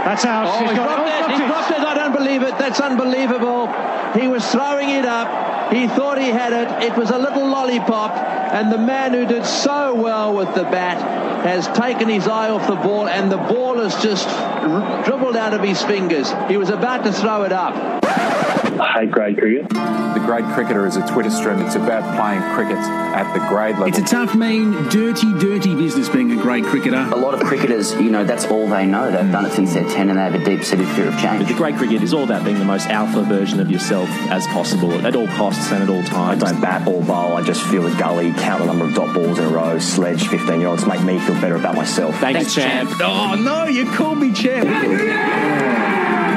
That's out. Oh, he's dropped it. He's dropped it. I don't believe it. That's unbelievable. He was throwing it up. He thought he had it. It was a little lollipop. And the man who did so well with the bat has taken his eye off the ball, and the ball has just dribbled out of his fingers. He was about to throw it up. I hate grade cricket. The Grade Cricketer is a Twitter stream. It's about playing cricket at the grade level. It's a tough, mean, dirty business being a grade cricketer. A lot of cricketers, that's all they know. They've done it since they're 10 and they have a deep-seated fear of change. But the grade cricket is all about being the most alpha version of yourself as possible at all costs and at all times. I don't bat or bowl. I just feel the gully, count the number of dot balls in a row, sledge 15-year-olds, make me feel better about myself. Thanks, champ. Oh, no, you called me champ.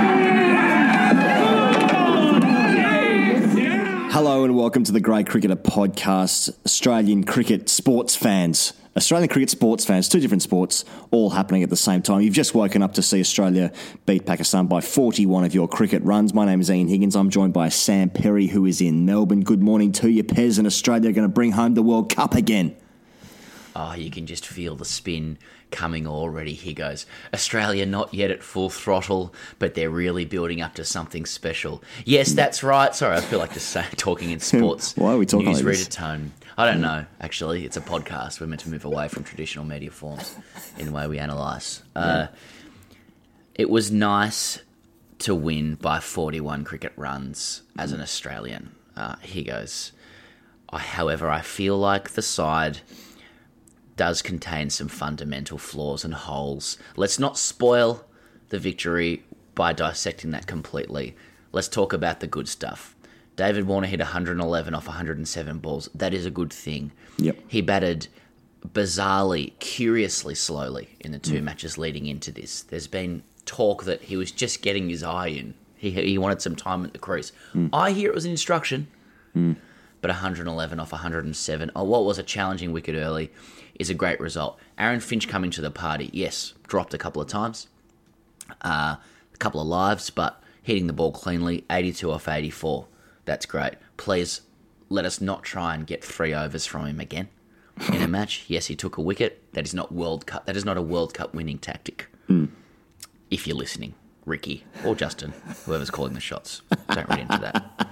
Hello and welcome to the Grade Cricketer podcast. Australian cricket sports fans, two different sports, all happening at the same time. You've just woken up to see Australia beat Pakistan by 41 of your cricket runs. My name is Ian Higgins. I'm joined by Sam Perry, who is in Melbourne. Good morning to you, Pez, and Australia are going to bring home the World Cup again. Oh, you can just feel the spin coming already. Here goes. Australia not yet at full throttle, but they're really building up to something special. Yes, that's right. Sorry, I feel like just talking in sports. Why are we talking like this? Newsreader tone. I don't know, actually. It's a podcast. We're meant to move away from traditional media forms in the way we analyse. It was nice to win by 41 cricket runs as an Australian. Here goes. However, I feel like the side does contain some fundamental flaws and holes. Let's not spoil the victory by dissecting that completely. Let's talk about the good stuff. David Warner hit 111 off 107 balls. That is a good thing. Yep. He batted bizarrely, curiously slowly in the two matches leading into this. There's been talk that he was just getting his eye in. He wanted some time at the crease. I hear it was an instruction. But 111 off 107, what was a challenging wicket early, is a great result. Aaron Finch coming to the party, yes, dropped a couple of times, a couple of lives, but hitting the ball cleanly, 82 off 84. That's great. Please let us not try and get 3 overs from him again in a match. Yes, he took a wicket. That is not World Cup. That is not a World Cup winning tactic. If you're listening, Ricky or Justin, whoever's calling the shots, don't read into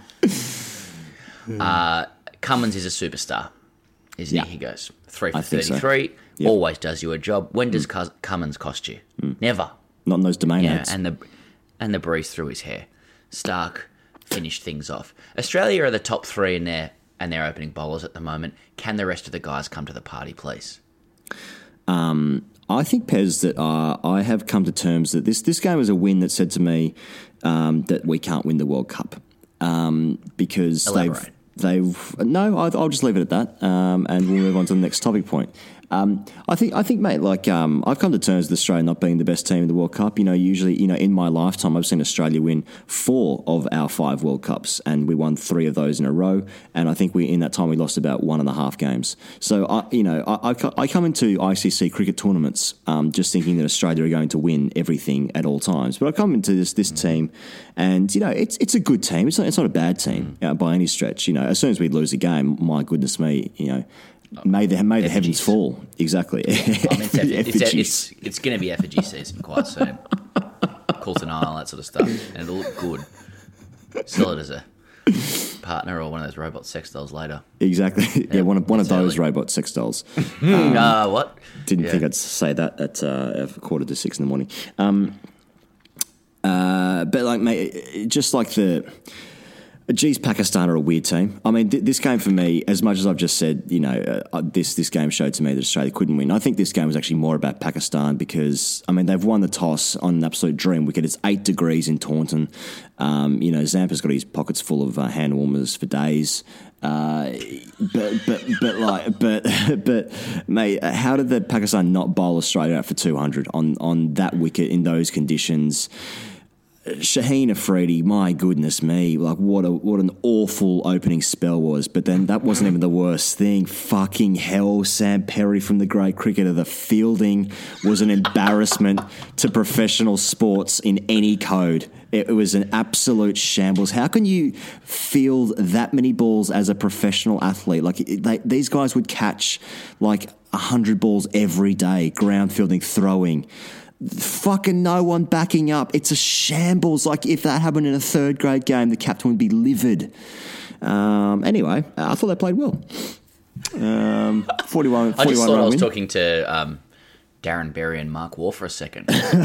that. Cummins is a superstar, isn't he? He goes 3 for 33, so. Always does you a job. When does Cummins cost you? Never. Not in those domain ads. And the breeze through his hair. Stark finished things off. Australia are the top 3 in their opening bowlers at the moment. Can the rest of the guys come to the party, please? I think, Pez, that I have come to terms that this game was a win that said to me that we can't win the World Cup because Elaborate. I'll just leave it at that, and we'll move on to the next topic point. I think, mate, I've come to terms with Australia not being the best team in the World Cup. Usually, in my lifetime, I've seen Australia win 4 of our 5 World Cups, and we won 3 of those in a row. And I think in that time we lost about 1.5 games. So, I come into ICC cricket tournaments just thinking that Australia are going to win everything at all times. But I come into this team, and it's a good team. It's not a bad team by any stretch. As soon as we lose a game, my goodness me, May the heavens fall. Exactly. It's going to be effigy season quite soon. Coulton Isle, that sort of stuff. And it'll look good. Sell it as a partner or one of those robot sex dolls later. Exactly. Yeah, one of those robot sex dolls. What? Didn't think I'd say that at 5:45 in the morning. But mate, just like Pakistan are a weird team. I mean, this game for me, as much as I've just said, this game showed to me that Australia couldn't win. I think this game was actually more about Pakistan because, they've won the toss on an absolute dream wicket. It's 8 degrees in Taunton. Zampa's got his pockets full of hand warmers for days. But mate, how did the Pakistan not bowl Australia out for 200 on that wicket in those conditions? Shaheen Afridi, my goodness me, what an awful opening spell was. But then that wasn't even the worst thing. Fucking hell, Sam Perry from the Grade Cricketer. The fielding was an embarrassment to professional sports in any code. It was an absolute shambles. How can you field that many balls as a professional athlete? These guys would catch 100 balls every day, ground fielding, throwing. fucking no one backing up. It's a shambles. Like, if that happened in a third grade game, the captain would be livid. Anyway, I thought they played well. 41. I just thought I was win. talking to Darren Berry and Mark Waugh for a second.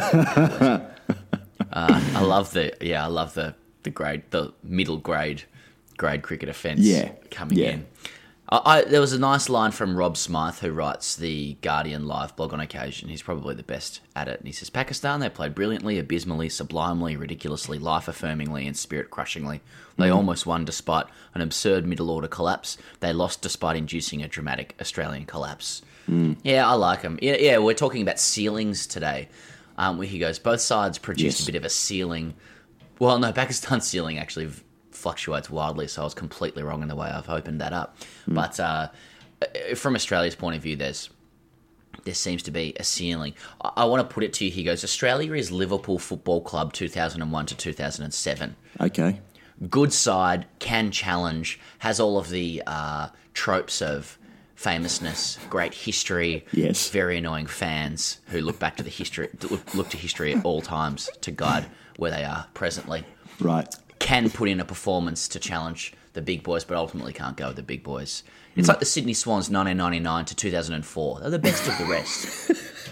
I love the middle grade cricket offence coming in. There was a nice line from Rob Smythe, who writes the Guardian Live blog on occasion. He's probably the best at it. And he says, Pakistan, they played brilliantly, abysmally, sublimely, ridiculously, life-affirmingly and spirit-crushingly. They almost won despite an absurd middle-order collapse. They lost despite inducing a dramatic Australian collapse. Yeah, I like him. Yeah, we're talking about ceilings today. He goes, both sides produced a bit of a ceiling. Well, no, Pakistan's ceiling actually fluctuates wildly, so I was completely wrong in the way I've opened that up. But from Australia's point of view, there seems to be a ceiling. I want to put it to you, he goes, Australia is Liverpool Football Club 2001 to 2007. Okay. Good side, can challenge, has all of the tropes of famousness, great history, very annoying fans who look back to the history, look to history at all times to guide where they are presently. Right. Can put in a performance to challenge the big boys, but ultimately can't go with the big boys. It's like the Sydney Swans 1999 to 2004. They're the best of the rest.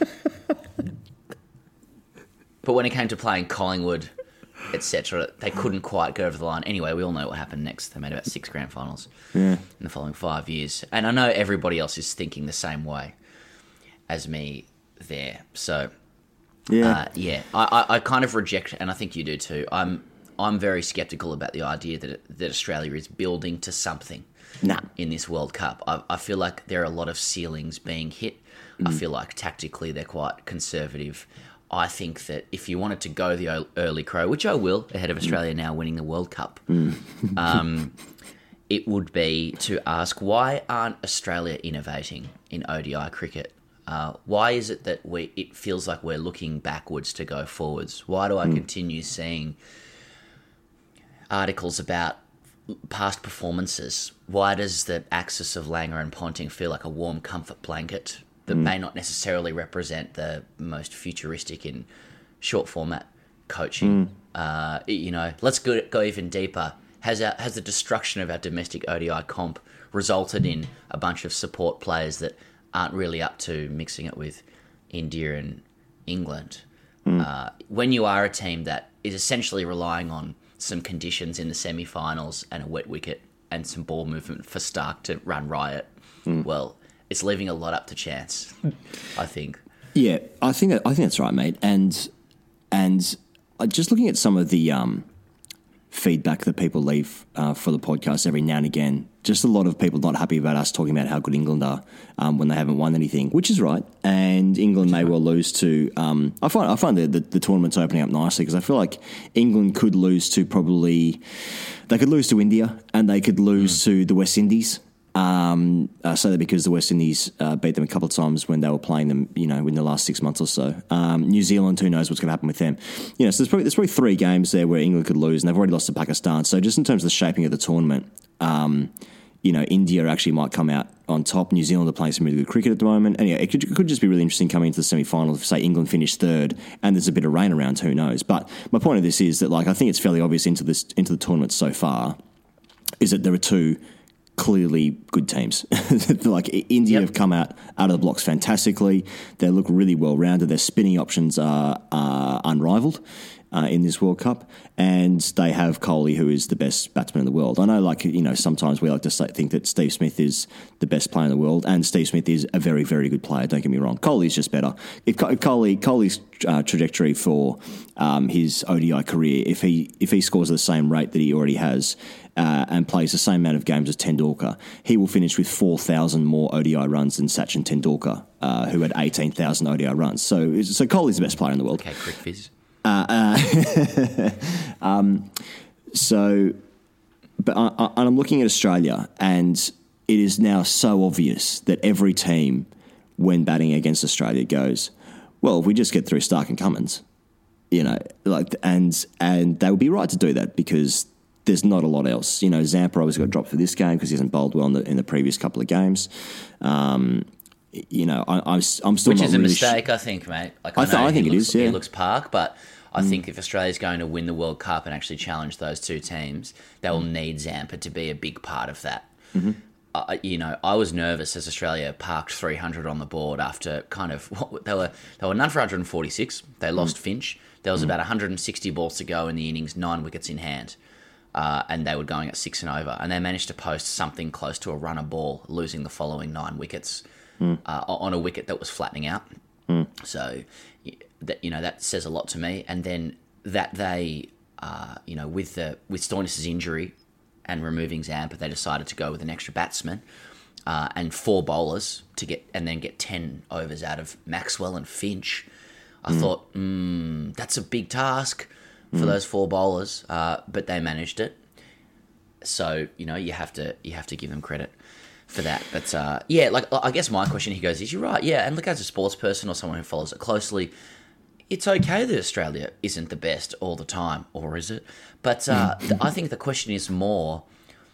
But when it came to playing Collingwood, etc., they couldn't quite go over the line. Anyway, we all know what happened next. They made about 6 grand finals in the following 5 years. And I know everybody else is thinking the same way as me there. So, I kind of reject, and I think you do too, I'm very sceptical about the idea that Australia is building to something in this World Cup. I feel like there are a lot of ceilings being hit. I feel like tactically they're quite conservative. I think that if you wanted to go the early crow, which I will, ahead of Australia now winning the World Cup, it would be to ask, why aren't Australia innovating in ODI cricket? Why is it that it feels like we're looking backwards to go forwards? Why do I continue seeing articles about past performances? Why does the axis of Langer and Ponting feel like a warm comfort blanket that may not necessarily represent the most futuristic in short format coaching? Let's go even deeper. Has the destruction of our domestic ODI comp resulted in a bunch of support players that aren't really up to mixing it with India and England? When you are a team that is essentially relying on some conditions in the semi-finals and a wet wicket and some ball movement for Stark to run riot, well, it's leaving a lot up to chance, I think. Yeah, I think that's right, mate. And just looking at some of the feedback that people leave for the podcast every now and again, just a lot of people not happy about us talking about how good England are when they haven't won anything, which is right. And England may well lose to. I find the tournament's opening up nicely because I feel like England could lose to they could lose to India and they could lose to the West Indies. I say that because the West Indies beat them a couple of times when they were playing them, in the last 6 months or so. New Zealand, who knows what's going to happen with them? So there's probably 3 games there where England could lose, and they've already lost to Pakistan. So just in terms of the shaping of the tournament, India actually might come out on top. New Zealand are playing some really good cricket at the moment. And it could just be really interesting coming into the semi-finals if, say, England finish third and there's a bit of rain around, who knows? But my point of this is that, I think it's fairly obvious into the tournament so far is that there are 2 clearly good teams. India have come out of the blocks fantastically. They look really well rounded. Their spinning options are unrivaled in this World Cup, and they have Kohli, who is the best batsman in the world. I know, sometimes we like to think that Steve Smith is the best player in the world, and Steve Smith is a very, very good player. Don't get me wrong. Kohli's just better. If Kohli's trajectory for his ODI career, if he scores at the same rate that he already has, and plays the same amount of games as Tendulkar, he will finish with 4,000 more ODI runs than Sachin Tendulkar, who had 18,000 ODI runs. So Kohli's the best player in the world. Okay, quick fizz. But I'm looking at Australia, and it is now so obvious that every team, when batting against Australia, goes, well, if we just get through Stark and Cummins, and they would be right to do that because there's not a lot else. Zampa obviously got dropped for this game because he hasn't bowled well in the previous couple of games. I'm still Which not is a really mistake, I think, mate. Like, I know think he it looks, is, yeah. He looks park, but I think if Australia's going to win the World Cup and actually challenge those two teams, they will need Zampa to be a big part of that. I was nervous as Australia parked 300 on the board after kind of they were none for 146. They lost Finch. There was about 160 balls to go in the innings, 9 wickets in hand. And they were going at 6 and over, and they managed to post something close to a run a ball, losing the following 9 wickets on a wicket that was flattening out. So, that says a lot to me. And then that they, with Stoinis' injury and removing Zampa, they decided to go with an extra batsman and 4 bowlers and then get 10 overs out of Maxwell and Finch. I thought, that's a big task for those 4 bowlers, but they managed it. So you have to give them credit for that. But I guess my question here is you're right, yeah. And look, as a sports person or someone who follows it closely, it's okay that Australia isn't the best all the time, or is it? But I think the question is more,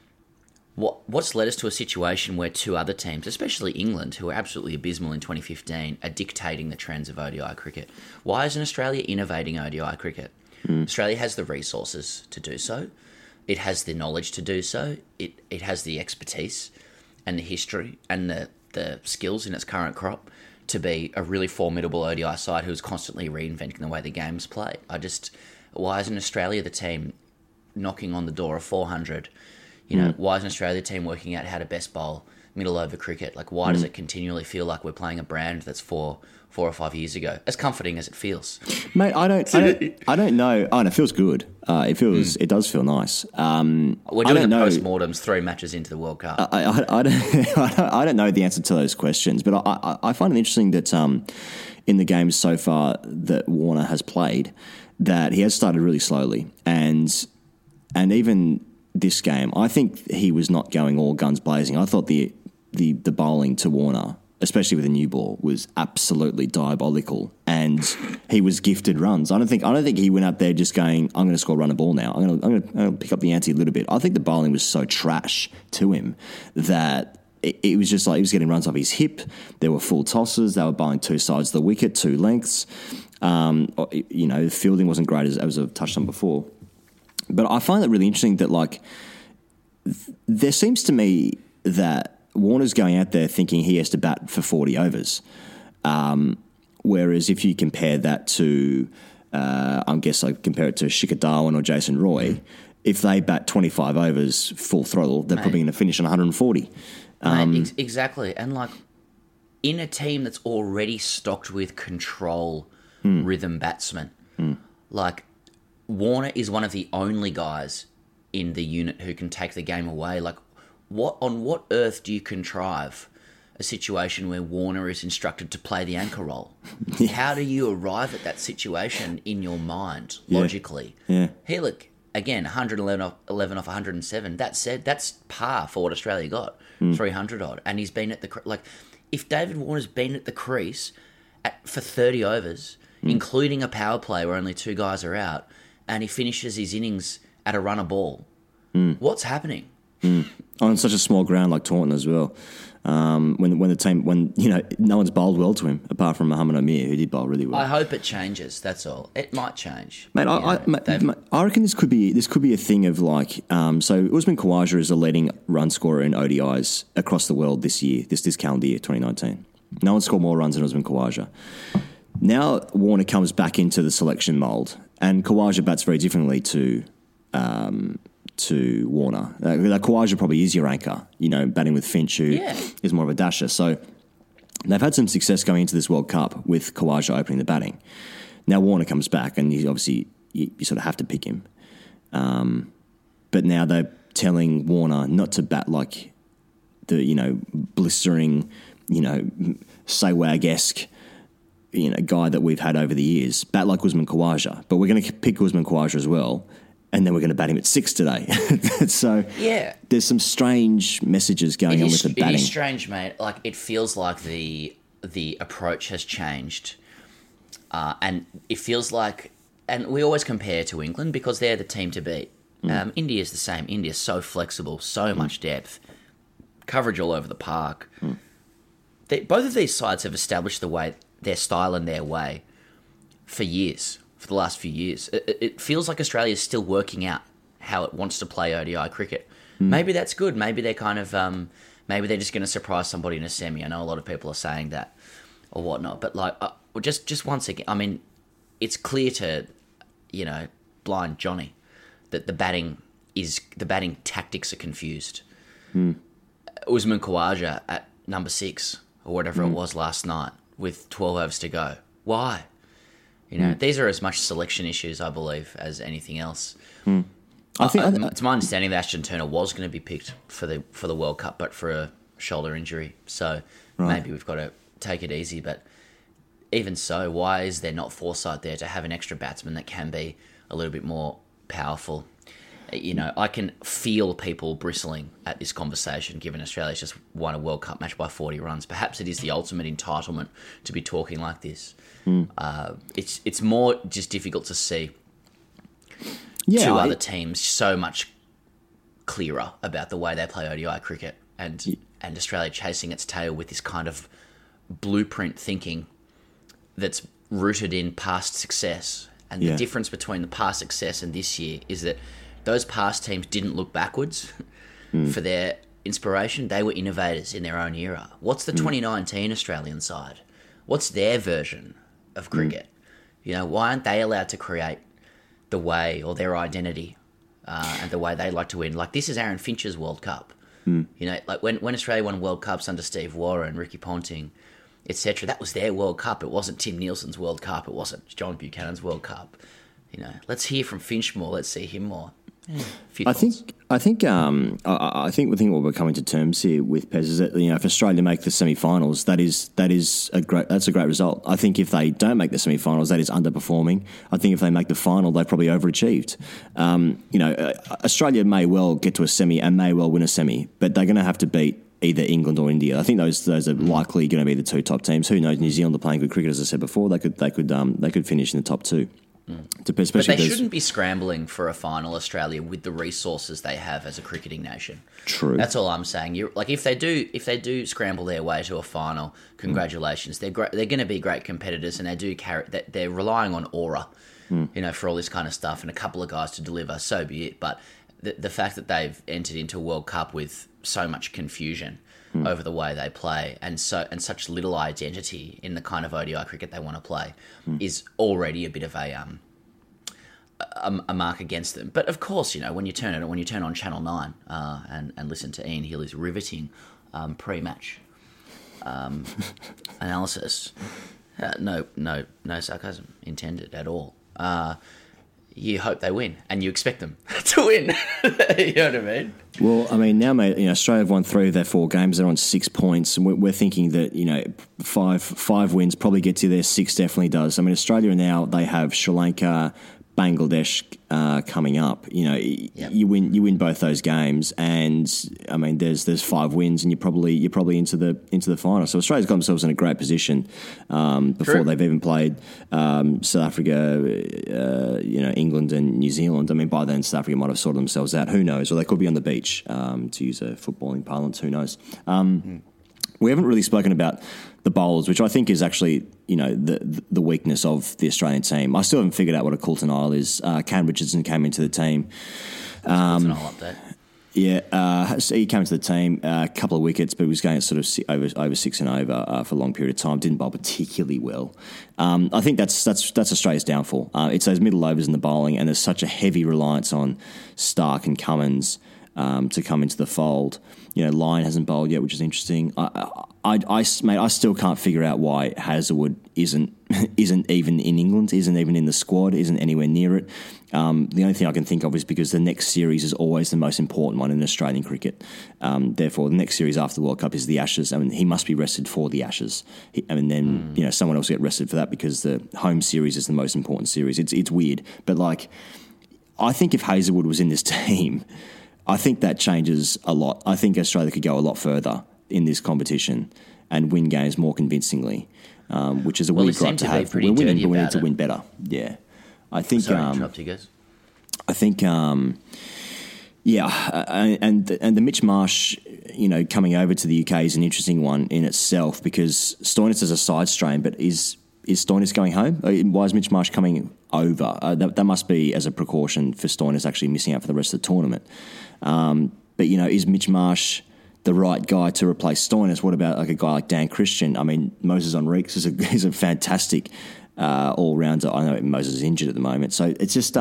what's led us to a situation where 2 other teams, especially England, who were absolutely abysmal in 2015, are dictating the trends of ODI cricket? Why isn't Australia innovating ODI cricket? Australia has the resources to do so. It has the knowledge to do so. It has the expertise and the history and the skills in its current crop to be a really formidable ODI side who's constantly reinventing the way the game's played. Why isn't Australia the team knocking on the door of 400? Why isn't Australia the team working out how to best bowl middle over cricket? Like, why does it continually feel like we're playing a brand that's 4 or 5 years ago? As comforting as it feels, mate. I don't know. Oh, and it feels good. It does feel nice. We're doing the post-mortems 3 matches into the World Cup. I don't know the answer to those questions, but I find it interesting that in the games so far that Warner has played, that he has started really slowly, and even this game, I think he was not going all guns blazing. I thought the bowling to Warner, especially with a new ball, was absolutely diabolical, and he was gifted runs. I don't think he went out there just going, I'm going to score run a ball now. I'm going to pick up the ante a little bit. I think the bowling was so trash to him that it was just like he was getting runs off his hip. There were full tosses. They were bowling 2 sides of the wicket, 2 lengths. The fielding wasn't great, as I've touched on before. But I find it really interesting that, there seems to me that Warner's going out there thinking he has to bat for 40 overs. Whereas if you compare that to, I guess I compare it to Shikhar Dhawan or Jason Roy, if they bat 25 overs full throttle, they're probably going to finish on 140. Exactly. And, in a team that's already stocked with control rhythm batsmen, Warner is one of the only guys in the unit who can take the game away. On what earth do you contrive a situation where Warner is instructed to play the anchor role? How do you arrive at that situation in your mind, logically? Yeah. Here, look, again, 111 off 107. That said, that's par for what Australia got, 300 odd. And he's been at the... if David Warner's been at the crease for 30 overs, including a power play where only 2 guys are out, and he finishes his innings at a run a ball, what's happening? On such a small ground like Taunton as well. When no one's bowled well to him apart from Mohamed Amir, who did bowl really well. I hope it changes. That's all. It might change. Mate, I reckon this could be a thing of so Usman Khawaja is the leading run scorer in ODIs across the world this year, this calendar year, 2019. No one scored more runs than Usman Khawaja. Now Warner comes back into the selection mould, and Khawaja bats very differently to Warner. Khawaja probably is your anchor, batting with Finch, who is more of a dasher. So they've had some success going into this World Cup with Khawaja opening the batting. Now Warner comes back, and you sort of have to pick him. But now they're telling Warner not to bat like the blistering, Sehwag-esque, guy that we've had over the years. Bat like Usman Khawaja, but we're going to pick Usman Khawaja as well. And then we're going to bat him at 6 today. So there's some strange messages going on with the batting. It is strange, mate. It feels like the approach has changed. And it feels like... And we always compare to England because they're the team to beat. India's the same. India's so flexible, so much depth, coverage all over the park. both of these sides have established their style and their way for years, for the last few years. It feels like Australia is still working out how it wants to play ODI cricket. Maybe that's good. Maybe they're kind of maybe they're just going to surprise somebody in a semi. I know a lot of people are saying that or whatnot, but like just once again, I mean, it's clear to blind Johnny that the batting tactics are confused. Usman Khawaja at number 6 or whatever it was last night with 12 overs to go. Why? These are as much selection issues, I believe, as anything else. It's my understanding that Ashton Turner was going to be picked for the World Cup, but for a shoulder injury. So maybe we've got to take it easy. But even so, why is there not foresight there to have an extra batsman that can be a little bit more powerful? I can feel people bristling at this conversation, given Australia's just won a World Cup match by 40 runs. Perhaps it is the ultimate entitlement to be talking like this. It's more just difficult to see two other teams so much clearer about the way they play ODI cricket, and Australia chasing its tail with this kind of blueprint thinking that's rooted in past success. And the difference between the past success and this year is that those past teams didn't look backwards for their inspiration. They were innovators in their own era. What's the 2019 Australian side? What's their version of cricket? Why aren't they allowed to create the way or their identity and the way they like to win? Like, this is Aaron Finch's World Cup. Like when Australia won World Cups under Steve Waugher and Ricky Ponting, etc., that was their World Cup. It wasn't Tim Nielsen's World Cup. It wasn't John Buchanan's World Cup. Let's hear from Finch more. Let's see him more. I think what we're coming to terms here with Pez is that if Australia make the semi-finals, that's a great result. I think if they don't make the semi-finals, that is underperforming. I think if they make the final, they've probably overachieved. Australia may well get to a semi and may well win a semi, but they're going to have to beat either England or India. I think those are likely going to be the two top teams. Who knows? New Zealand are playing good cricket, as I said before. They could finish in the top 2. But they shouldn't be scrambling for a final, Australia, with the resources they have as a cricketing nation. True. That's all I'm saying. If they do scramble their way to a final, congratulations. They're great. They're going to be great competitors, and they do carry. They're relying on aura, for all this kind of stuff, and a couple of guys to deliver. So be it. But the fact that they've entered into a World Cup with so much confusion over the way they play and such little identity in the kind of ODI cricket they want to play is already a bit of a mark against them. But of course, when you turn on Channel 9 and listen to Ian Healy's riveting pre-match analysis, no sarcasm intended at all. You hope they win, and you expect them to win. You know what I mean? Well, I mean, now, mate, Australia have won 3 of their 4 games. They're on 6 points, and we're thinking that, 5 wins probably gets you there. 6 definitely does. I mean, Australia now, they have Sri Lanka, Bangladesh coming up. You win both those games, and I mean, there's 5 wins, and you're probably into the final. So Australia's got themselves in a great position before they've even played South Africa, England and New Zealand. I mean, by then South Africa might have sorted themselves out. Who knows? Or they could be on the beach, to use a footballing parlance. Who knows? We haven't really spoken about the bowlers, which I think is actually, the weakness of the Australian team. I still haven't figured out what a Coulton Isle is. Cam Richardson came into the team. Coulton Isle update. Yeah, so he came to the team, a couple of wickets, but he was going at sort of over 6 and over for a long period of time. Didn't bowl particularly well. I think that's Australia's downfall. It's those middle overs in the bowling, and there's such a heavy reliance on Stark and Cummins to come into the fold. Lyon hasn't bowled yet, which is interesting. I still can't figure out why Hazlewood isn't even in England, isn't even in the squad, isn't anywhere near it. The only thing I can think of is because the next series is always the most important one in Australian cricket. Therefore, the next series after the World Cup is the Ashes. I mean, he must be rested for the Ashes. Then someone else will get rested for that because the home series is the most important series. It's weird, but I think if Hazlewood was in this team, I think that changes a lot. I think Australia could go a lot further in this competition and win games more convincingly, which is a weird gripe to have. We're winning, but we need to win better. Yeah, I think. Sorry to interrupt you guys. I think. Yeah, and the Mitch Marsh, coming over to the UK is an interesting one in itself because Stoinis is a side strain, but is Stoinis going home? Why is Mitch Marsh coming over? That must be as a precaution for Stoinis actually missing out for the rest of the tournament. But is Mitch Marsh the right guy to replace Stoinis? What about like a guy like Dan Christian? I mean, Moses Henriques is a fantastic all-rounder. I know Moses is injured at the moment, so it's just.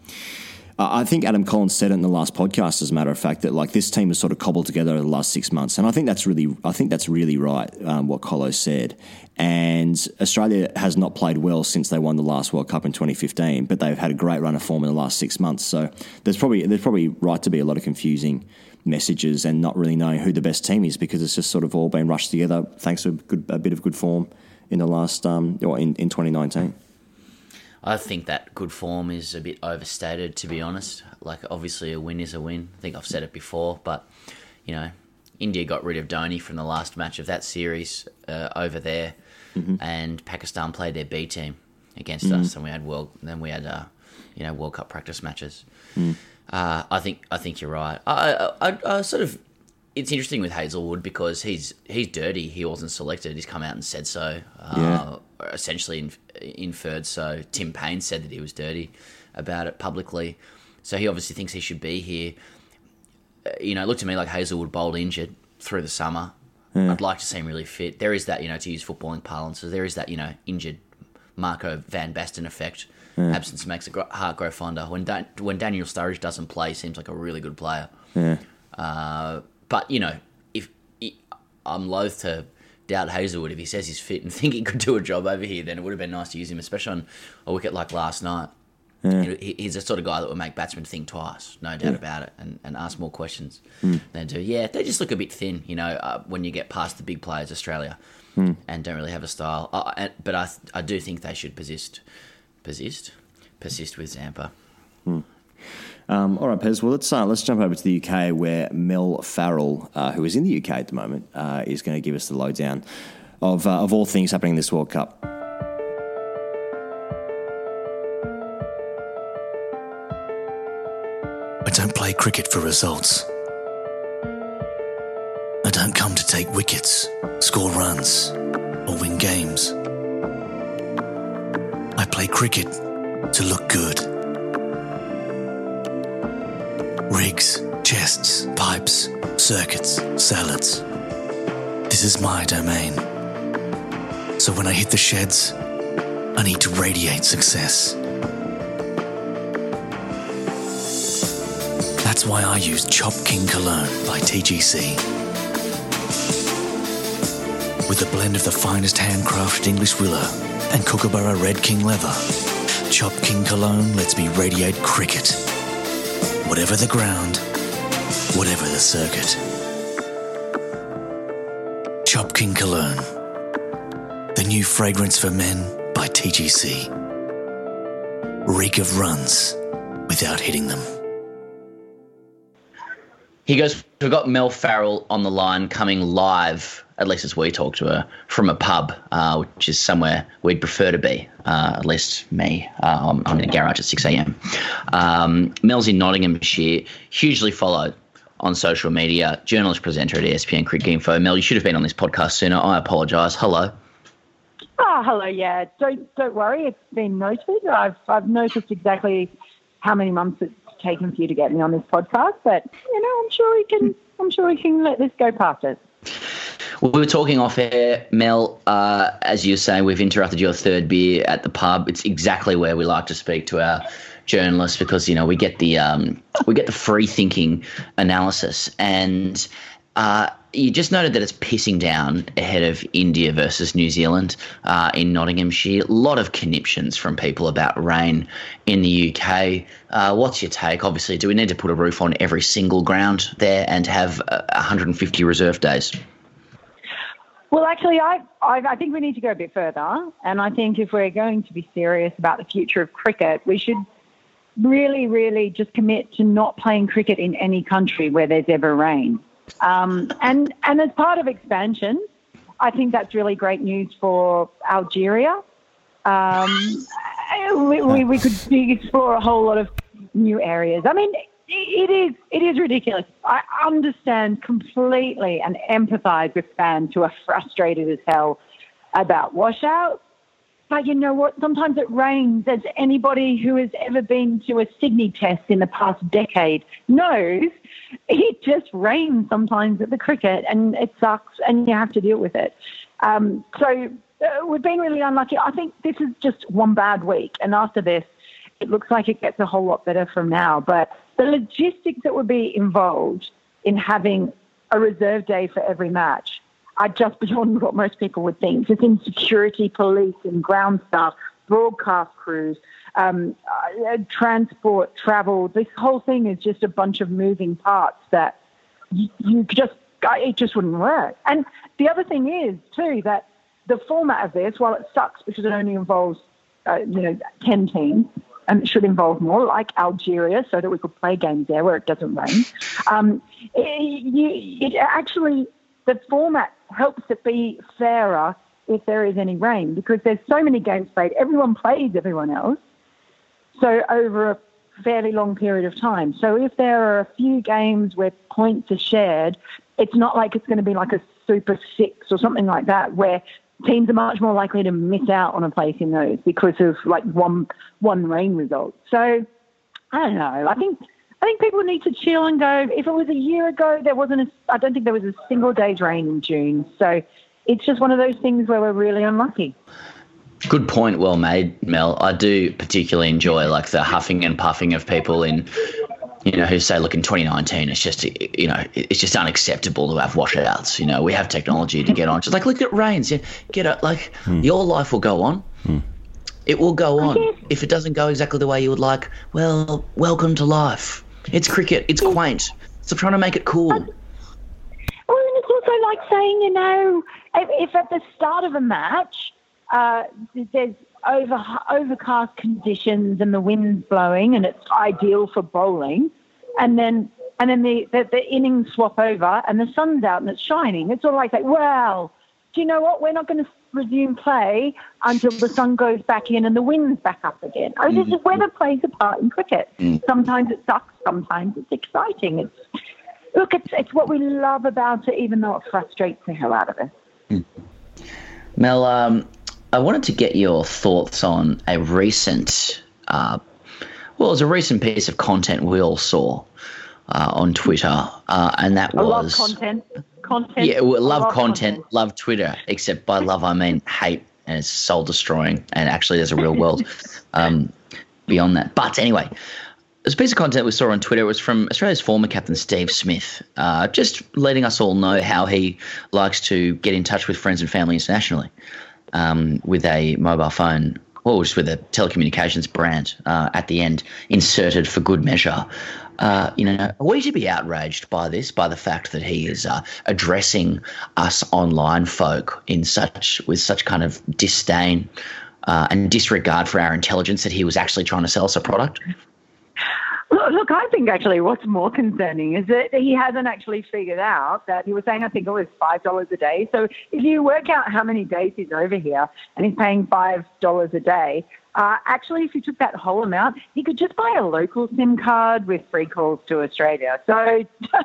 I think Adam Collins said it in the last podcast, as a matter of fact, that like this team was sort of cobbled together over the last 6 months, and I think that's really right. What Colo said, and Australia has not played well since they won the last World Cup in 2015, but they've had a great run of form in the last 6 months. So there's probably right to be a lot of confusing messages and not really knowing who the best team is because it's just sort of all been rushed together thanks to a bit of good form in the last in 2019. I think that good form is a bit overstated, to be honest. Like, obviously, a win is a win. I think I've said it before, but, India got rid of Dhoni from the last match of that series over there, and Pakistan played their B team against us, and we had World Cup practice matches. I think you're right. I sort of. It's interesting with Hazelwood because he's dirty. He wasn't selected. He's come out and said so. Essentially inferred so. Tim Payne said that he was dirty about it publicly. So he obviously thinks he should be here. It looked to me like Hazelwood bowled injured through the summer. I'd like to see him really fit. There is that, to use footballing parlance, there is that, injured Marco Van Basten effect. Absence makes a heart grow fonder. When Daniel Sturridge doesn't play, he seems like a really good player. But, if I'm loath to doubt Hazelwood, if he says he's fit and think he could do a job over here, then it would have been nice to use him, especially on a wicket like last night. He's the sort of guy that would make batsmen think twice, no doubt about it, and ask more questions than do. Yeah, they just look a bit thin, when you get past the big players, Australia, and don't really have a style. But I do think they should persist with Zampa. All right, Pez. Well, let's jump over to the UK where Mel Farrell, who is in the UK at the moment, is going to give us the lowdown of all things happening in this World Cup. I don't play cricket for results. I don't come to take wickets, score runs, or win games. I play cricket to look good. Rigs, chests, pipes, circuits, salads. This is my domain. So when I hit the sheds, I need to radiate success. That's why I use Chop King Cologne by TGC. With a blend of the finest handcrafted English willow and Kookaburra Red King leather, Chop King Cologne lets me radiate cricket. Whatever the ground, whatever the circuit. Chop King Cologne, the new fragrance for men by TGC. Reek of runs without hitting them. He goes, we've got Mel Farrell on the line coming live, at least as we talk to her, from a pub, which is somewhere we'd prefer to be, at least me. I'm in a garage at 6 a.m. Mel's in Nottinghamshire, hugely followed on social media, journalist presenter at ESPN Cricket Info. Mel, you should have been on this podcast sooner. I apologise. Hello. Oh, hello, yeah. Don't worry, it's been noted. I've noticed exactly how many months it's taken for you to get me on this podcast, but I'm sure we can let this go past us. Well, we were talking off air, Mel. As you say, we've interrupted your third beer at the pub. It's exactly where we like to speak to our journalists because we get the free thinking analysis, and you just noted that it's pissing down ahead of India versus New Zealand in Nottinghamshire. A lot of conniptions from people about rain in the UK. What's your take? Obviously, do we need to put a roof on every single ground there and have 150 reserve days? Well, actually, I think we need to go a bit further, and I think if we're going to be serious about the future of cricket, we should really, really just commit to not playing cricket in any country where there's ever rain. And as part of expansion, I think that's really great news for Algeria. We could explore a whole lot of new areas. I mean, it is ridiculous. I understand completely and empathise with fans who are frustrated as hell about washouts. But you know what? Sometimes it rains. As anybody who has ever been to a Sydney test in the past decade knows, it just rains sometimes at the cricket, and it sucks, and you have to deal with it. So we've been really unlucky. I think this is just one bad week, and after this, it looks like it gets a whole lot better from now. But the logistics that would be involved in having a reserve day for every match are just beyond what most people would think. Just in security, police and ground staff, broadcast crews, transport, travel. This whole thing is just a bunch of moving parts that it just wouldn't work. And the other thing is, too, that the format of this, while it sucks because it only involves, 10 teams, and it should involve more, like Algeria, so that we could play games there where it doesn't rain, it actually, the format helps it be fairer if there is any rain, because there's so many games played. Everyone plays everyone else, so over a fairly long period of time. So if there are a few games where points are shared, it's not like it's going to be like a Super Six or something like that, where teams are much more likely to miss out on a place in those because of like one rain result. So I don't know. I think people need to chill and go. If it was a year ago, I don't think there was a single day's rain in June. So it's just one of those things where we're really unlucky. Good point, well made, Mel. I do particularly enjoy like the huffing and puffing of people who say, look, in 2019, it's just unacceptable to have washouts. We have technology to get on. Just like, look, it rains. Your life will go on. It will go on. If it doesn't go exactly the way you would like, well, welcome to life. It's cricket. It's quaint. So trying to make it cool. Well, and it's also like saying, if at the start of a match there's overcast conditions and the wind's blowing and it's ideal for bowling, and then the innings swap over and the sun's out and it's shining, it's sort of like, well, do you know what? We're not going to resume play until the sun goes back in and the wind's back up again. This is weather plays a part in cricket. Sometimes it sucks, sometimes it's exciting. It's what we love about it, even though it frustrates the hell out of us. Mel, I wanted to get your thoughts on a recent, it was a recent piece of content we all saw on Twitter, and that was... I love content. Yeah, love content, love Twitter, except by love I mean hate, and it's soul-destroying, and actually there's a real world beyond that. But anyway, this piece of content we saw on Twitter was from Australia's former captain Steve Smith, just letting us all know how he likes to get in touch with friends and family internationally with a mobile phone, or just with a telecommunications brand at the end, inserted for good measure. Are we to be outraged by this, by the fact that he is addressing us online folk with such kind of disdain and disregard for our intelligence that he was actually trying to sell us a product? Look, I think actually what's more concerning is that he hasn't actually figured out that he was saying, I think it was $5 a day. So if you work out how many days he's over here and he's paying $5 a day, actually, if you took that whole amount, he could just buy a local SIM card with free calls to Australia. So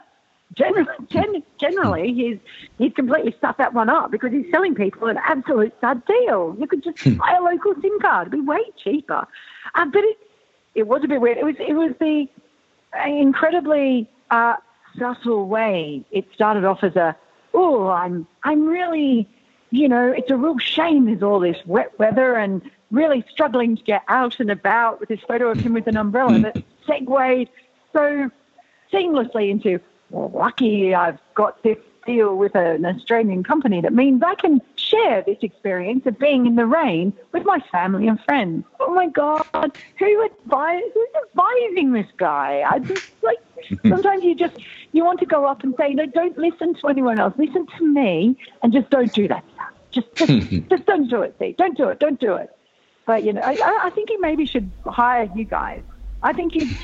generally, he's completely stuffed that one up because he's selling people an absolute stud deal. You could just buy a local SIM card. It'd be way cheaper. But it was a bit weird. It was the incredibly subtle way it started off as I'm really, it's a real shame there's all this wet weather and really struggling to get out and about with this photo of him with an umbrella that segued so seamlessly into, well, lucky I've got this deal with an Australian company that means I can share this experience of being in the rain with my family and friends. Oh my God, who's advising this guy? I just sometimes you want to go up and say, no, don't listen to anyone else. Listen to me and just don't do that stuff. Just don't do it, Steve. Don't do it. But, I think he maybe should hire you guys. I think he...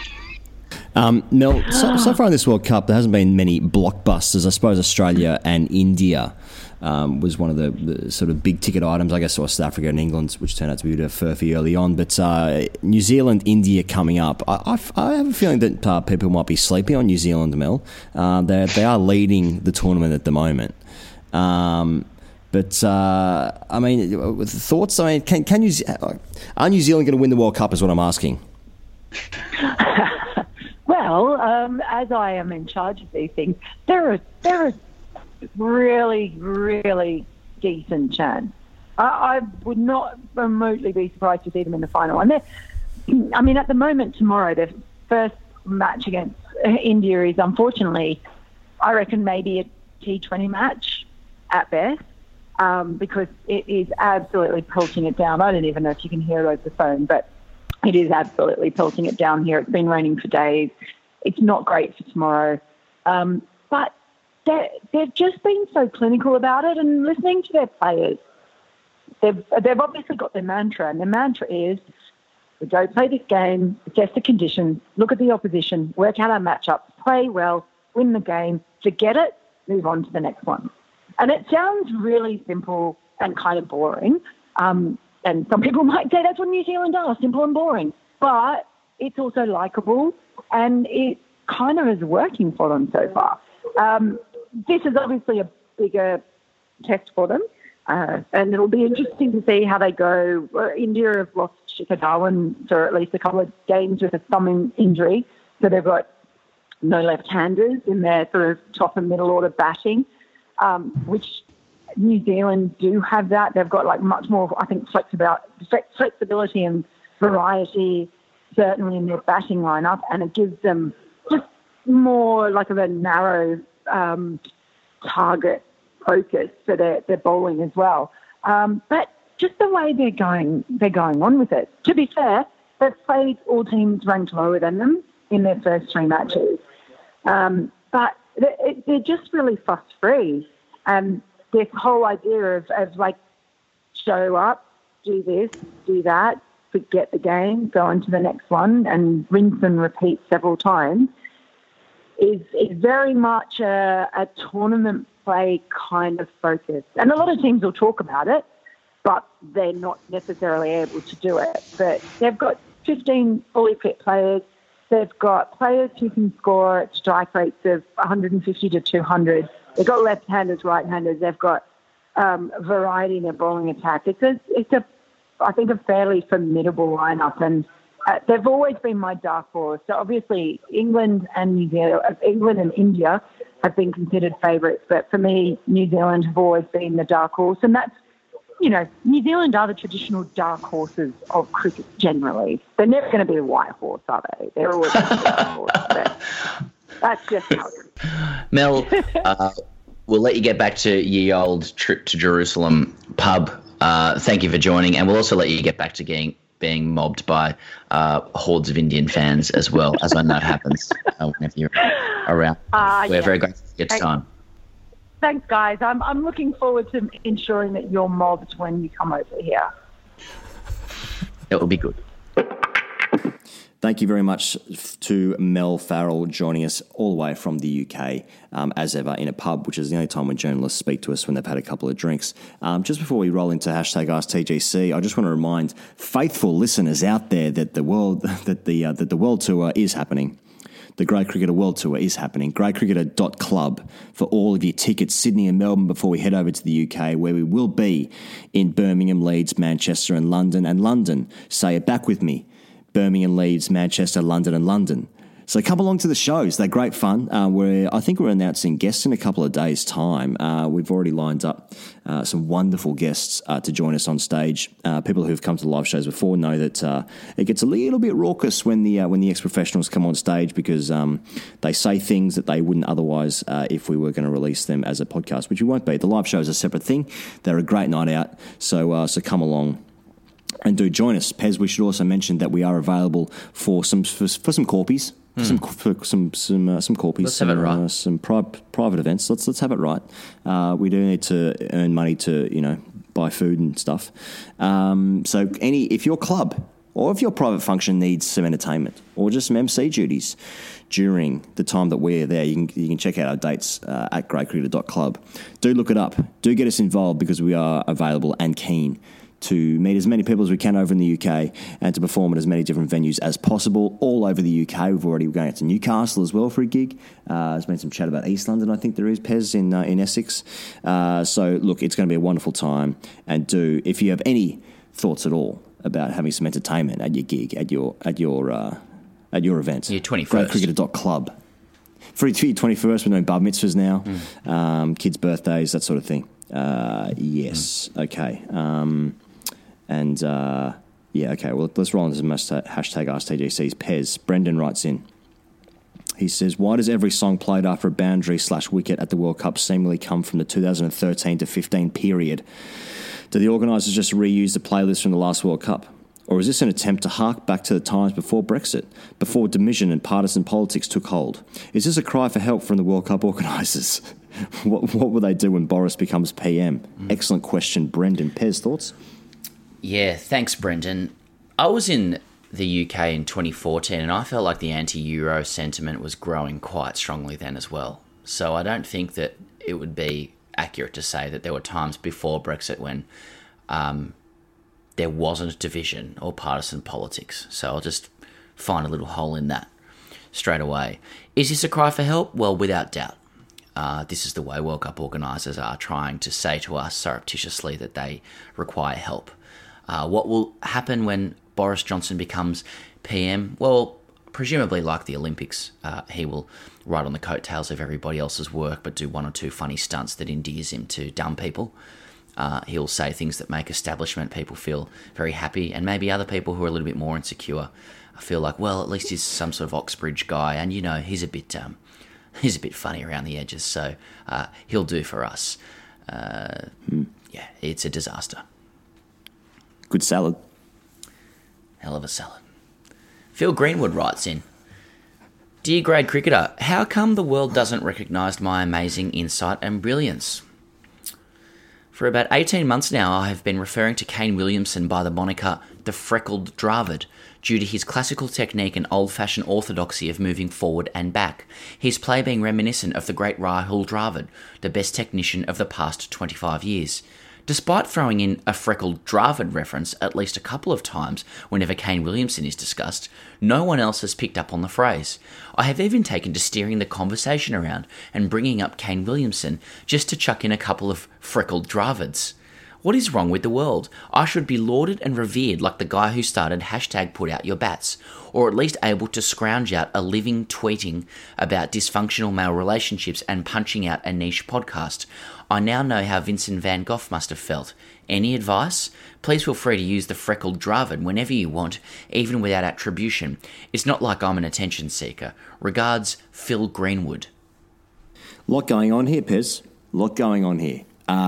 Mel, so far in this World Cup, there hasn't been many blockbusters. I suppose Australia and India was one of the sort of big ticket items. I guess South Africa and England, which turned out to be a bit of furphy early on. But New Zealand, India coming up. I have a feeling that people might be sleeping on New Zealand, Mel. They are leading the tournament at the moment. But I mean, with thoughts. I mean, are New Zealand going to win the World Cup? Is what I'm asking. Well, as I am in charge of these things, there are really, really decent chance. I would not remotely be surprised to see them in the final. And I mean, at the moment, tomorrow, their first match against India is, unfortunately, I reckon maybe a T20 match at best, because it is absolutely pelting it down. I don't even know if you can hear it over the phone, but it is absolutely pelting it down here. It's been raining for days. It's not great for tomorrow. But they've just been so clinical about it, and listening to their players, they've obviously got their mantra, and their mantra is, we go play this game, assess the conditions, look at the opposition, work out our matchups, play well, win the game, forget it, move on to the next one. And it sounds really simple and kind of boring. And some people might say that's what New Zealand are, simple and boring. But it's also likeable, and it kind of is working for them so far. This is obviously a bigger test for them, and it'll be interesting to see how they go. India have lost Shikhar Dhawan for at least a couple of games with a thumb injury, so they've got no left-handers in their sort of top and middle order batting, which New Zealand do have that. They've got like much more, I think, flexibility and variety, certainly in their batting lineup, and it gives them just more like of a narrow target focus for their bowling as well. But just the way they're going on with it. To be fair, they've played all teams ranked lower than them in their first three matches. But they're just really fuss-free. And this whole idea of like, show up, do this, do that, forget the game, go on to the next one, and rinse and repeat several times, is very much a tournament play kind of focus. And a lot of teams will talk about it, but they're not necessarily able to do it. But they've got 15 fully fit players. They've got players who can score at strike rates of 150 to 200. They've got left-handers, right-handers. They've got variety in their bowling attack. It's I think, a fairly formidable lineup, and they've always been my dark horse. So obviously, England and India have been considered favourites, but for me, New Zealand have always been the dark horse, and that's, New Zealand are the traditional dark horses of cricket generally. They're never going to be a white horse, are they? They're always going to be a dark horse. But that's just how it is. Mel, we'll let you get back to ye old trip to Jerusalem pub. Thank you for joining, and we'll also let you get back to being mobbed by hordes of Indian fans as well, as I know happens whenever you're around. We're very grateful for your time. Thanks, guys. I'm looking forward to ensuring that you're mobbed when you come over here. It will be good. Thank you very much to Mel Farrell joining us all the way from the UK, as ever, in a pub, which is the only time when journalists speak to us when they've had a couple of drinks. Just before we roll into #AskTGC, I just want to remind faithful listeners out there that the world tour is happening. The Grade Cricketer World Tour is happening. GradeCricketer.club for all of your tickets, Sydney and Melbourne, before we head over to the UK, where we will be in Birmingham, Leeds, Manchester and London. Say it back with me. Birmingham, Leeds, Manchester, London and London. So come along to the shows. They're great fun. I think we're announcing guests in a couple of days' time. We've already lined up some wonderful guests to join us on stage. People who've come to live shows before know that it gets a little bit raucous when the ex-professionals come on stage, because they say things that they wouldn't otherwise if we were going to release them as a podcast, which we won't be. The live show is a separate thing. They're a great night out. So come along and do join us. Pez, we should also mention that we are available for some corpies. Some corpies. Let's have it right. Some private events. Let's have it right. We do need to earn money to buy food and stuff. So if your club or if your private function needs some entertainment or just some MC duties during the time that we're there, you can check out our dates at greatcricketer.club. Do look it up. Do get us involved because we are available and keen to meet as many people as we can over in the UK and to perform at as many different venues as possible all over the UK. We're going out to Newcastle as well for a gig. There's been some chat about East London, I think there is, Pez, in Essex. So, look, it's going to be a wonderful time. And if you have any thoughts at all about having some entertainment at your gig, at your event, your 21st. greatcricketer.club. For your 21st, we're doing bar mitzvahs now, kids' birthdays, that sort of thing. Yes. Okay. Okay, well, let's roll into some hashtag AskTGC's. Pez. Brendan writes in. He says, why does every song played after a boundary/wicket at the World Cup seemingly come from the 2013 to 15 period? Do the organisers just reuse the playlist from the last World Cup? Or is this an attempt to hark back to the times before Brexit, before division and partisan politics took hold? Is this a cry for help from the World Cup organisers? What will they do when Boris becomes PM? Excellent question, Brendan. Pez, thoughts? Yeah, thanks, Brendan. I was in the UK in 2014 and I felt like the anti-Euro sentiment was growing quite strongly then as well. So I don't think that it would be accurate to say that there were times before Brexit when there wasn't division or partisan politics. So I'll just find a little hole in that straight away. Is this a cry for help? Well, without doubt. This is the way World Cup organisers are trying to say to us surreptitiously that they require help. What will happen when Boris Johnson becomes PM? Well, presumably like the Olympics, he will ride on the coattails of everybody else's work but do one or two funny stunts that endears him to dumb people. He'll say things that make establishment people feel very happy, and maybe other people who are a little bit more insecure feel like, well, at least he's some sort of Oxbridge guy, and he's a bit funny around the edges, so he'll do for us. Yeah, it's a disaster. Good salad. Hell of a salad. Phil Greenwood writes in, Dear grade cricketer, how come the world doesn't recognise my amazing insight and brilliance? For about 18 months now, I have been referring to Kane Williamson by the moniker the Freckled Dravid, due to his classical technique and old-fashioned orthodoxy of moving forward and back, his play being reminiscent of the great Rahul Dravid, the best technician of the past 25 years. Despite throwing in a Freckled Dravid reference at least a couple of times whenever Kane Williamson is discussed, no one else has picked up on the phrase. I have even taken to steering the conversation around and bringing up Kane Williamson just to chuck in a couple of Freckled Dravids. What is wrong with the world? I should be lauded and revered like the guy who started #PutOutYourBats, or at least able to scrounge out a living tweeting about dysfunctional male relationships and punching out a niche podcast. I now know how Vincent van Gogh must have felt. Any advice? Please feel free to use the Freckled Dravid whenever you want, even without attribution. It's not like I'm an attention seeker. Regards, Phil Greenwood. Lot going on here, Pez. Lot going on here.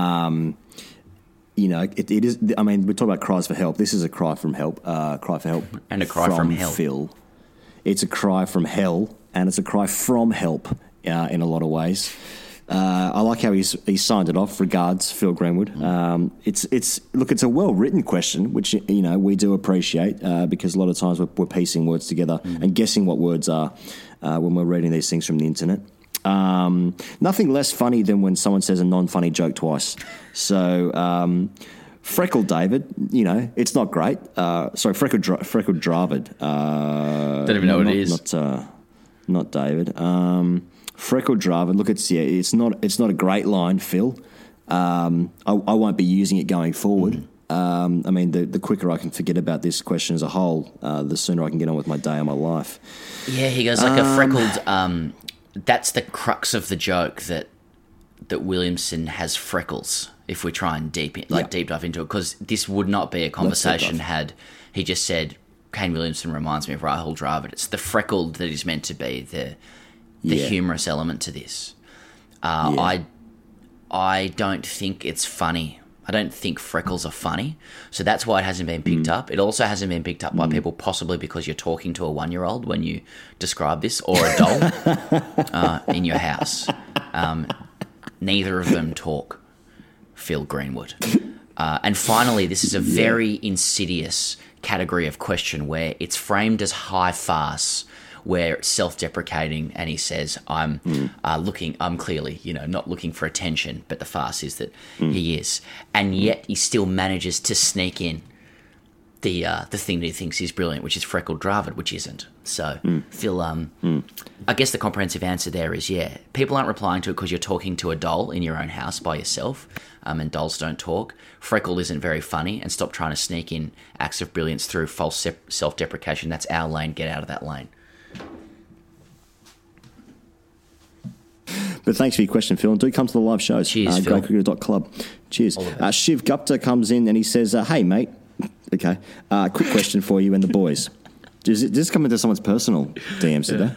It is. I mean, we talk about cries for help. This is a cry from help. Cry for help, and a cry from hell. Phil, it's a cry from hell, and it's a cry from help in a lot of ways. I like how he signed it off. Regards, Phil Greenwood. It's a well written question, which we do appreciate because a lot of times we're piecing words together and guessing what words are when we're reading these things from the internet. Nothing less funny than when someone says a non-funny joke twice. So, Freckled David, it's not great. Freckled Dravid. Don't even know what it is. Not David. Freckled Dravid. Look, it's not a great line, Phil. I won't be using it going forward. The quicker I can forget about this question as a whole, the sooner I can get on with my day and my life. Yeah, he goes like a freckled. That's the crux of the joke that Williamson has freckles. If we try and deep dive into it, because this would not be a conversation had he just said Kane Williamson reminds me of Rahul Dravid. It's the freckled that is meant to be the humorous element to this. I don't think it's funny. I don't think freckles are funny, so that's why it hasn't been picked up. It also hasn't been picked up by people, possibly because you're talking to a 1-year-old when you describe this, or a doll in your house. Neither of them talk, Phil Greenwood. And finally, this is a very insidious category of question where it's framed as high farce, where it's self-deprecating, and he says, I'm clearly, not looking for attention, but the farce is that he is. And yet he still manages to sneak in the thing that he thinks is brilliant, which is Freckled Dravid, which isn't. So, Phil, I guess the comprehensive answer there is, people aren't replying to it because you're talking to a doll in your own house by yourself, and dolls don't talk. Freckled isn't very funny, and stop trying to sneak in acts of brilliance through false self-deprecation. That's our lane. Get out of that lane. But thanks for your question, Phil, and do come to the live shows. Cheers, Phil. GreatCricketer.club. Cheers. Shiv Gupta comes in and he says, hey, mate. Okay. Quick question for you and the boys. Does this come into someone's personal DMs today?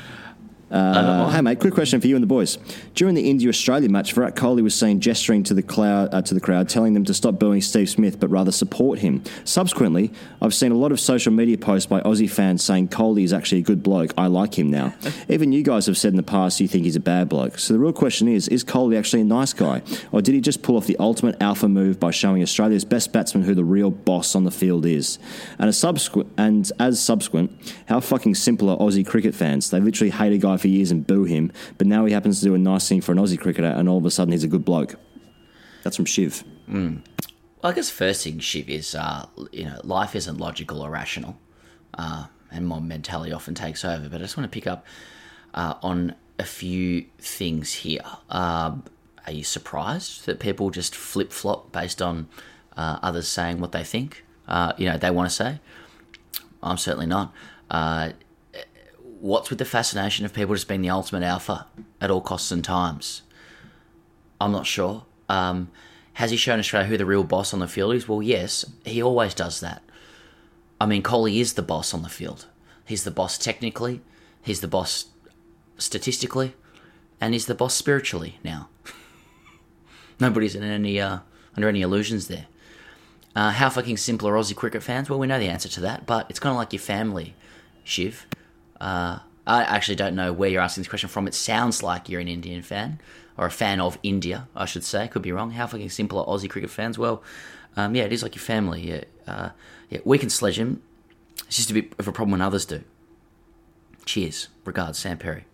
Hey, mate, quick question for you and the boys. During the India-Australia match, Virat Kohli was seen gesturing to the crowd, telling them to stop booing Steve Smith, but rather support him. Subsequently, I've seen a lot of social media posts by Aussie fans saying Kohli is actually a good bloke. I like him now. Even you guys have said in the past you think he's a bad bloke. So the real question is Kohli actually a nice guy? Or did he just pull off the ultimate alpha move by showing Australia's best batsman who the real boss on the field is? And as subsequent, how fucking simple are Aussie cricket fans? They literally hate a guy for years and boo him, but now he happens to do a nice thing for an Aussie cricketer and all of a sudden he's a good bloke. That's from Shiv. Well, I guess first thing, Shiv, is life isn't logical or rational, and mob mentality often takes over, but I just want to pick up on a few things here. Are you surprised that people just flip-flop based on others saying what they think they want to say? I'm certainly not. What's with the fascination of people just being the ultimate alpha at all costs and times? I'm not sure. Has he shown Australia who the real boss on the field is? Well, yes, he always does that. I mean, Kohli is the boss on the field. He's the boss technically, he's the boss statistically, and he's the boss spiritually now. Nobody's in under any illusions there. How fucking simple are Aussie cricket fans? Well, we know the answer to that, but it's kind of like your family, Shiv. I actually don't know where you're asking this question from. It sounds like you're an Indian fan, or a fan of India, I should say. Could be wrong. How fucking simple are Aussie cricket fans? Well, it is like your family. We can sledge them. It's just a bit of a problem when others do. Cheers. Regards, Sam Perry.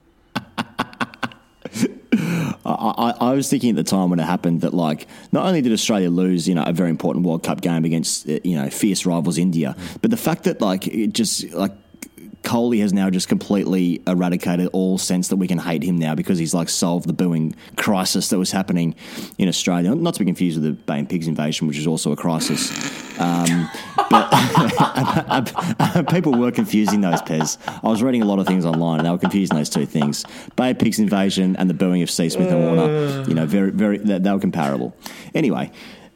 I was thinking at the time when it happened that, like, not only did Australia lose, a very important World Cup game against, fierce rivals India, but the fact that, Kohli has now just completely eradicated all sense that we can hate him now because he's solved the booing crisis that was happening in Australia. Not to be confused with the Bay and Pigs invasion, which is also a crisis. But people were confusing those, Pez. I was reading a lot of things online and they were confusing those two things. Bay and Pigs invasion and the booing of Steve Smith and Warner, very, very, they were comparable. Anyway,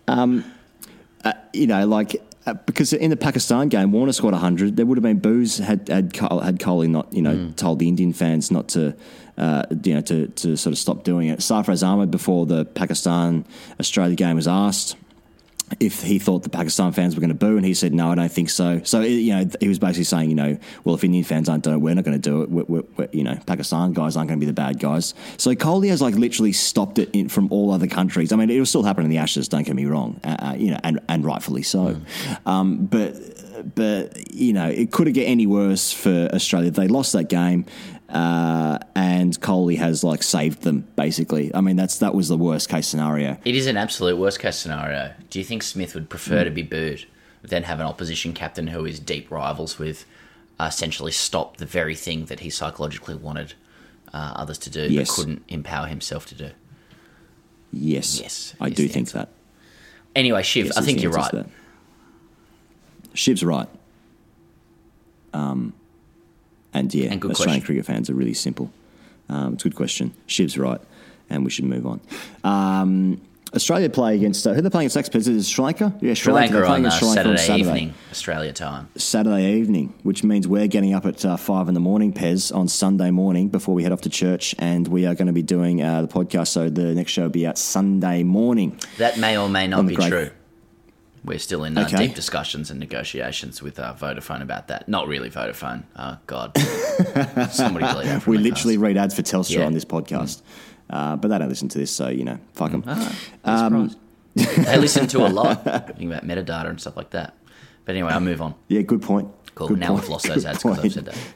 because in the Pakistan game, Warner scored 100. There would have been boos had Kohli not, told the Indian fans not to, to sort of stop doing it. Sarfraz Ahmed before the Pakistan-Australia game was asked if he thought the Pakistan fans were going to boo, and he said, no, I don't think so. So, he was basically saying, well, if Indian fans aren't doing it, we're not going to do it. We're, Pakistan guys aren't going to be the bad guys. So Kohli has, literally stopped it from all other countries. I mean, it will still happen in the Ashes, don't get me wrong, and rightfully so. But it couldn't get any worse for Australia. They lost that game, and Kohli has saved them basically. I mean, that was the worst case scenario. It is an absolute worst case scenario. Do you think Smith would prefer to be booed than have an opposition captain who is deep rivals with essentially stop the very thing that he psychologically wanted others to do, but couldn't empower himself to do? Yes, I do think that. Anyway, Shiv, I think you're right. Shiv's right. And Australian question. cricket fans are really simple. It's a good question. Shiv's right, and we should move on. Australia play against... who are they playing against next? Is it Sri Lanka? Yeah, Sri Lanka on Saturday evening, Australia time. Saturday evening, which means we're getting up at 5 in the morning, Pez, on Sunday morning before we head off to church, and we are going to be doing the podcast, so the next show will be out Sunday morning. That may or may not be true. We're still in deep discussions and negotiations with Vodafone about that. Not really Vodafone. Oh, God. Somebody delete that from We literally read ads for Telstra on this podcast. But they don't listen to this, so, fuck them. They listen to a lot. Thinking about metadata and stuff like that. But anyway, I'll move on. Yeah, good point. Cool. Good Now point. we've lost those ads because I've said that.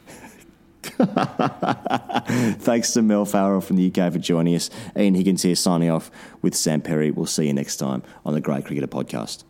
Thanks to Mel Farrell from the UK for joining us. Ian Higgins here signing off with Sam Perry. We'll see you next time on the Grade Cricketer Podcast.